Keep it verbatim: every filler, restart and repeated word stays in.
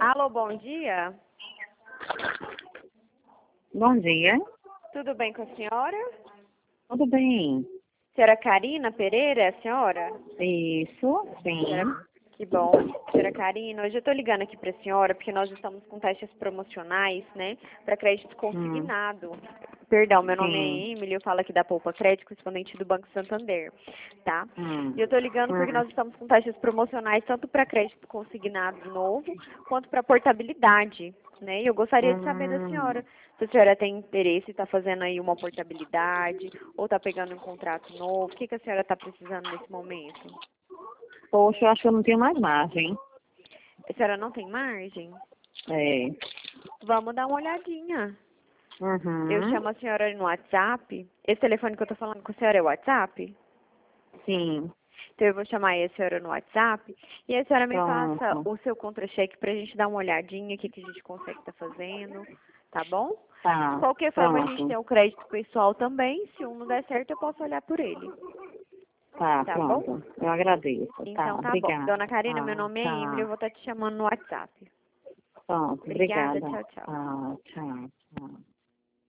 Alô, bom dia. Bom dia. Tudo bem com a senhora? Tudo bem? Senhora Karina Pereira, é a senhora? Isso, sim. Senhora, que bom. Senhora Karina, hoje eu estou ligando aqui para a senhora porque nós estamos com taxas promocionais, né, para crédito Hum, consignado. Perdão, meu nome sim. é Emily, eu falo aqui da Poupa Crédito, correspondente do Banco Santander, tá? Hum, E eu estou ligando porque hum, nós estamos com taxas promocionais tanto para crédito consignado novo quanto para portabilidade, né? E eu gostaria de saber da hum. senhora se a senhora tem interesse em estar fazendo aí uma portabilidade ou está pegando um contrato novo. O que, que a senhora está precisando nesse momento? Poxa, eu acho que eu não tenho mais margem. A senhora não tem margem? É. Vamos dar uma olhadinha. Eu Uhum. chamo a senhora no WhatsApp. Esse telefone que eu estou falando com a senhora é o WhatsApp? Sim. Então eu vou chamar aí a senhora no WhatsApp e a senhora me passa Pronto. o seu contra-cheque para a gente dar uma olhadinha, o que, que a gente consegue estar fazendo, tá bom? De Tá. qualquer forma, a gente tem Pronto. o crédito pessoal também. Se um não der certo, eu posso olhar por ele, Tá, tá bom? pronto. Eu agradeço. Tá, Então tá bom. obrigada. Dona Karina, meu Tá, nome é Emily, eu tá. vou estar te chamando no WhatsApp. Pronto, Obrigada, obrigada. tchau, tchau. Tá, tchau, tchau.